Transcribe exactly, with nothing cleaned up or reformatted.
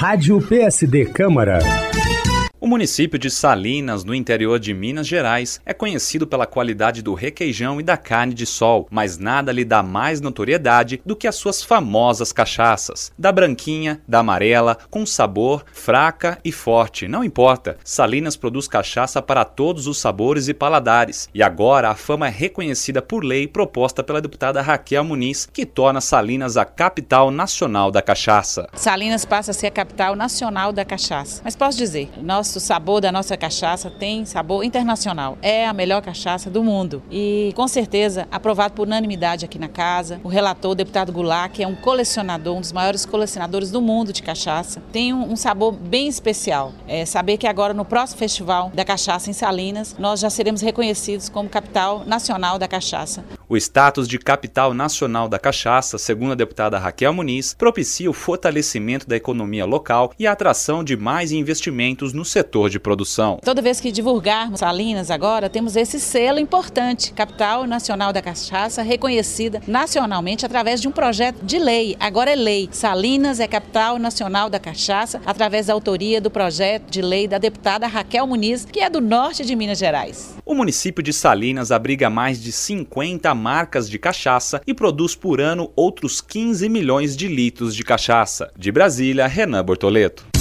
Rádio P S D Câmara. O município de Salinas, no interior de Minas Gerais, é conhecido pela qualidade do requeijão e da carne de sol, mas nada lhe dá mais notoriedade do que as suas famosas cachaças. Da branquinha, da amarela, com sabor, fraca e forte, não importa. Salinas produz cachaça para todos os sabores e paladares. E agora a fama é reconhecida por lei proposta pela deputada Raquel Muniz, que torna Salinas a capital nacional da cachaça. Salinas passa a ser a capital nacional da cachaça. Mas posso dizer, nosso O sabor da nossa cachaça tem sabor internacional. É a melhor cachaça do mundo. E, com certeza, aprovado por unanimidade aqui na casa. O relator, o deputado Goulart, que é um colecionador, um dos maiores colecionadores do mundo de cachaça, tem um, um sabor bem especial. É saber que agora, no próximo Festival da Cachaça em Salinas, nós já seremos reconhecidos como capital nacional da cachaça. O status de capital nacional da cachaça, segundo a deputada Raquel Muniz, propicia o fortalecimento da economia local e a atração de mais investimentos no setor de produção. Toda vez que divulgarmos Salinas agora, temos esse selo importante, Capital Nacional da Cachaça, reconhecida nacionalmente através de um projeto de lei. Agora é lei. Salinas é Capital Nacional da Cachaça, através da autoria do projeto de lei da deputada Raquel Muniz, que é do norte de Minas Gerais. O município de Salinas abriga mais de cinquenta marcas de cachaça e produz por ano outros quinze milhões de litros de cachaça. De Brasília, Renan Bortoleto.